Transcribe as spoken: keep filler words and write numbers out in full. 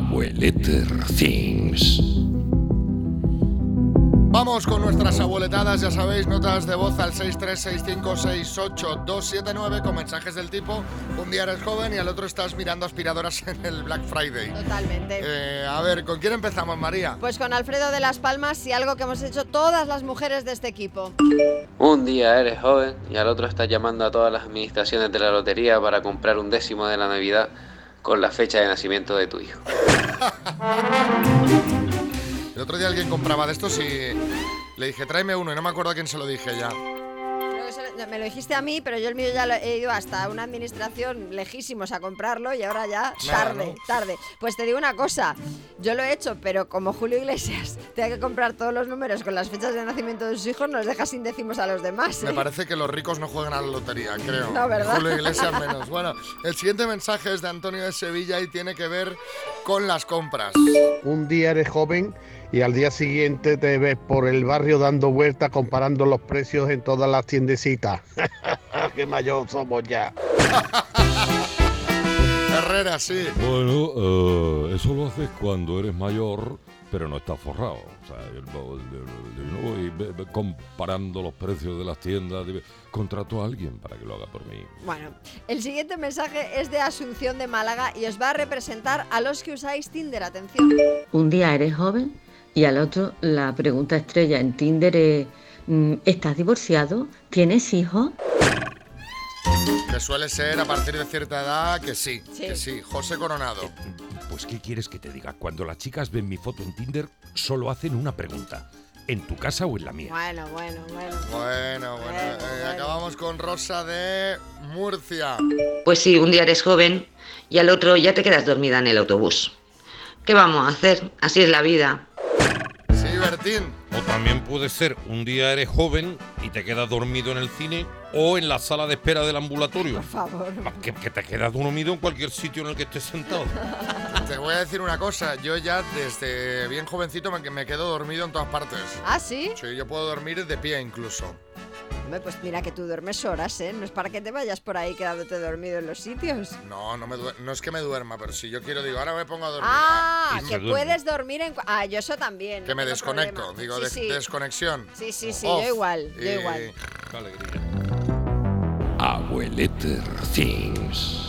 Abueleter Things. Vamos con nuestras abueletadas, ya sabéis, notas de voz al seis tres seis cinco seis ocho dos siete nueve con mensajes del tipo: un día eres joven y al otro estás mirando aspiradoras en el Black Friday. Totalmente. Eh, a ver, ¿con quién empezamos, María? Pues con Alfredo de Las Palmas y algo que hemos hecho todas las mujeres de este equipo. Un día eres joven y al otro estás llamando a todas las administraciones de la lotería para comprar un décimo de la Navidad con la fecha de nacimiento de tu hijo. El otro día alguien compraba de estos y le dije, tráeme uno, y no me acuerdo a quién se lo dije ya. Creo que se, me lo dijiste a mí, pero yo el mío ya lo he ido hasta una administración lejísimos a comprarlo y ahora ya Nada, tarde, ¿no? tarde. Pues te digo una cosa, yo lo he hecho, pero como Julio Iglesias tenga que comprar todos los números con las fechas de nacimiento de sus hijos, nos deja sin décimos a los demás, ¿eh? Me parece que los ricos no juegan a la lotería, creo. No, ¿verdad? Julio Iglesias menos. Bueno, el siguiente mensaje es de Antonio de Sevilla y tiene que ver con las compras. Un día eres joven y al día siguiente te ves por el barrio dando vueltas comparando los precios en todas las tiendecitas. ¡Qué mayor somos ya! Herrera, sí. Bueno, uh, eso lo haces cuando eres mayor, pero no estás forrado. O sea, yo no, yo no voy ve- ve comparando los precios de las tiendas. de- Contrato a alguien para que lo haga por mí. Bueno, el siguiente mensaje es de Asunción de Málaga y os va a representar a los que usáis Tinder. Atención. Un día eres joven y al otro la pregunta estrella en Tinder es mm, ¿estás divorciado? ¿Tienes hijos? Que suele ser a partir de cierta edad que sí, Sí. que sí. José Coronado. Pues, ¿qué quieres que te diga? Cuando las chicas ven mi foto en Tinder, solo hacen una pregunta. ¿En tu casa o en la mía? Bueno, bueno, bueno. Bueno, bueno, Bueno, eh, bueno. acabamos con Rosa de Murcia. Pues sí, un día eres joven y al otro ya te quedas dormida en el autobús. ¿Qué vamos a hacer? Así es la vida. Sí, Bertín. O también puede ser, un día eres joven y te quedas dormido en el cine o en la sala de espera del ambulatorio. Por favor. Que, que te quedas dormido en cualquier sitio en el que estés sentado. Te voy a decir una cosa, yo ya desde bien jovencito me, me quedo dormido en todas partes. ¿Ah, sí? Sí, yo puedo dormir de pie incluso. Hombre, pues mira que tú duermes horas, ¿eh? No es para que te vayas por ahí quedándote dormido en los sitios. No, no, me duer- no es que me duerma, pero si yo quiero, digo, ahora me pongo a dormir. Ah, y se que duerme. puedes dormir en... cua- Ah, yo eso también. que no me tengo desconecto, problema. digo, sí, de- sí. desconexión. Sí, sí, sí, Off. yo igual, yo Y- igual. Qué alegría. Abueleter Things.